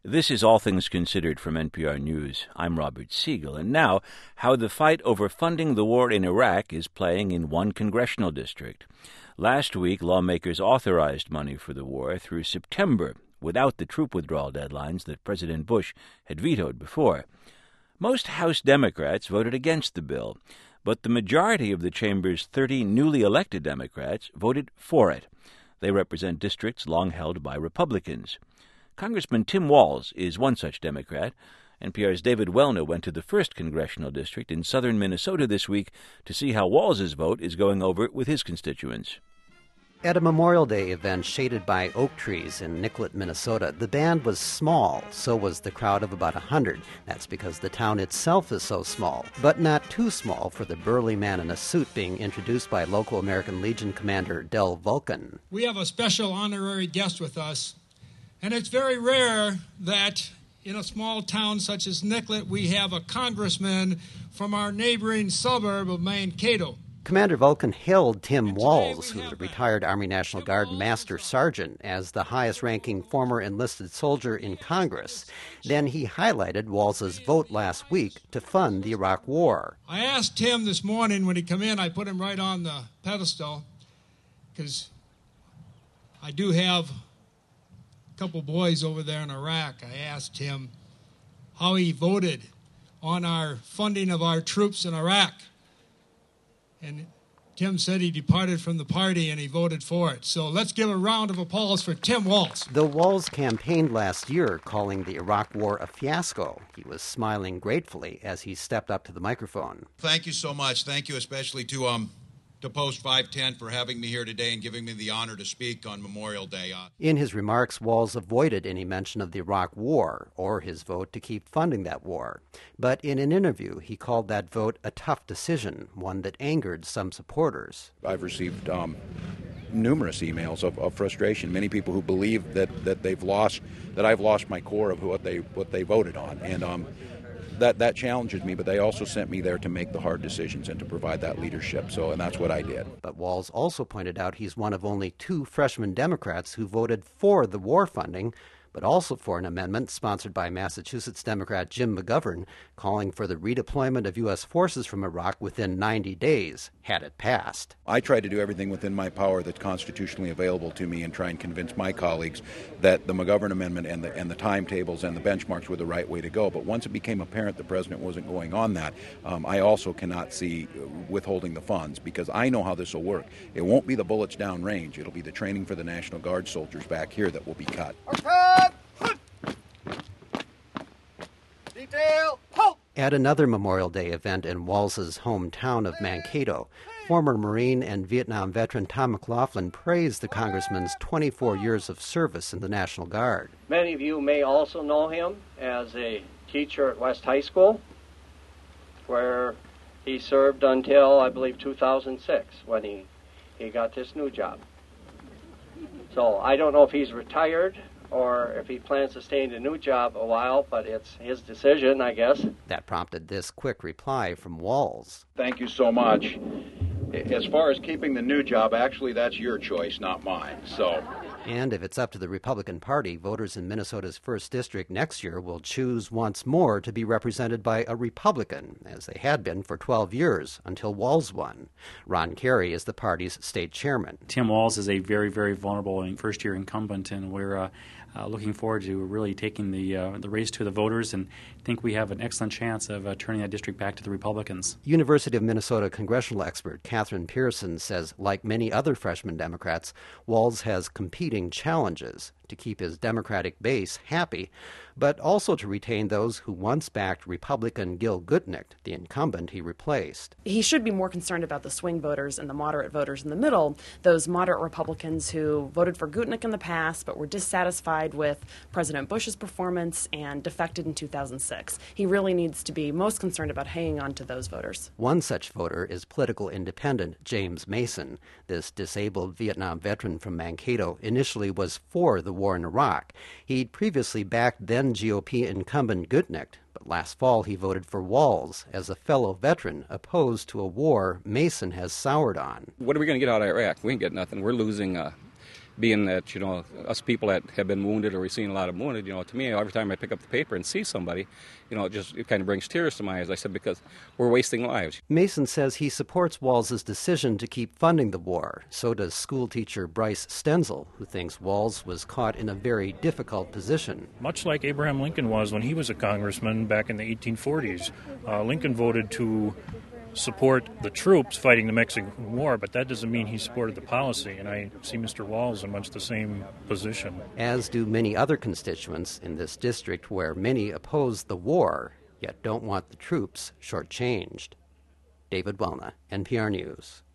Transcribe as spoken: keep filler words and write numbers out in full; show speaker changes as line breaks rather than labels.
This is All Things Considered from N P R News. I'm Robert Siegel. And now, how the fight over funding the war in Iraq is playing in one congressional district. Last week, lawmakers authorized money for the war through September, without the troop withdrawal deadlines that President Bush had vetoed before. Most House Democrats voted against the bill, but the majority of the chamber's thirty newly elected Democrats voted for it. They represent districts long held by Republicans. Congressman Tim Walz is one such Democrat. N P R's David Wellner went to the first congressional district in southern Minnesota this week to see how Walz's vote is going over with his constituents.
At a Memorial Day event shaded by oak trees in Nicollet, Minnesota, the band was small. So was the crowd of about a hundred. That's because the town itself is so small, but not too small for the burly man in a suit being introduced by local American Legion Commander Del Vulcan.
We have a special honorary guest with us, and it's very rare that in a small town such as Nicollet we have a congressman from our neighboring suburb of Mankato.
Commander Vulcan hailed Tim Walz, who's a retired Army National Guard Master Sergeant, as the highest-ranking former enlisted soldier in Congress. Then he highlighted Walz's vote last week to fund the Iraq War.
I asked Tim this morning when he came in, I put him right on the pedestal, because I do have a couple boys over there in Iraq. I asked him how he voted on our funding of our troops in Iraq. And Tim said he departed from the party and he voted for it. So let's give a round of applause for Tim Walz.
Though Walz campaigned last year calling the Iraq War a fiasco, he was smiling gratefully as he stepped up to the microphone.
Thank you so much. Thank you especially to um to Post five ten for having me here today and giving me the honor to speak on Memorial Day. Uh,
In his remarks, Walz avoided any mention of the Iraq War or his vote to keep funding that war. But in an interview, he called that vote a tough decision, one that angered some supporters.
I've received um, numerous emails of, of frustration. Many people who believe that, that they've lost, that I've lost my core of what they what they voted on, and um, that that challenges me. But they also sent me there to make the hard decisions and to provide that leadership. So, and that's what I did.
But Walz also pointed out he's one of only two freshman Democrats who voted for the war funding, but also for an amendment sponsored by Massachusetts Democrat Jim McGovern calling for the redeployment of U S forces from Iraq within ninety days, had it passed.
I tried to do everything within my power that's constitutionally available to me and try and convince my colleagues that the McGovern amendment and the, and the timetables and the benchmarks were the right way to go. But once it became apparent the president wasn't going on that, um, I also cannot see withholding the funds, because I know how this will work. It won't be the bullets down range. It'll be the training for the National Guard soldiers back here that will be cut.
Detail, halt! At another Memorial Day event in Walz's hometown of Mankato, former Marine and Vietnam veteran Tom McLaughlin praised the congressman's twenty-four years of service in the National Guard.
Many of you may also know him as a teacher at West High School, where he served until, I believe, two thousand six, when he, he got this new job. So I don't know if he's retired or if he plans to stay in a new job a while, but it's his decision, I guess.
That prompted this quick reply from Walz.
Thank you so much. As far as keeping the new job, actually, that's your choice, not mine. So.
And if it's up to the Republican Party, voters in Minnesota's first district next year will choose once more to be represented by a Republican, as they had been for twelve years, until Walz won. Ron Carey is the party's state chairman.
Tim Walz is a very, very vulnerable first-year incumbent, and we're uh, uh, looking forward to really taking the uh, the race to the voters, and think we have an excellent chance of uh, turning that district back to the Republicans.
University of Minnesota congressional expert Catherine Pearson says, like many other freshman Democrats, Walz has competing challenges to keep his Democratic base happy, but also to retain those who once backed Republican Gil Gutnicht, the incumbent he replaced.
He should be more concerned about the swing voters and the moderate voters in the middle, those moderate Republicans who voted for Gutnicht in the past but were dissatisfied with President Bush's performance and defected in two thousand six. He really needs to be most concerned about hanging on to those voters.
One such voter is political independent James Mason. This disabled Vietnam veteran from Mankato initially was for the war in Iraq. He'd previously backed then G O P incumbent Gutnicht, but last fall he voted for Walz as a fellow veteran opposed to a war Mason has soured on.
What are we going to get out of Iraq? We ain't get nothing. We're losing uh, being that, you know, us people that have been wounded or we've seen a lot of wounded, you know, to me, every time I pick up the paper and see somebody, you know, it just it kind of brings tears to my eyes. I said, because we're wasting lives.
Mason says he supports Walz's decision to keep funding the war. So does schoolteacher Bryce Stenzel, who thinks Walz was caught in a very difficult position.
Much like Abraham Lincoln was when he was a congressman back in the eighteen forties. Uh, Lincoln voted to support the troops fighting the Mexican War, but that doesn't mean he supported the policy, and I see Mister Walz in much the same position.
As do many other constituents in this district where many oppose the war, yet don't want the troops shortchanged. David Wellna, N P R News.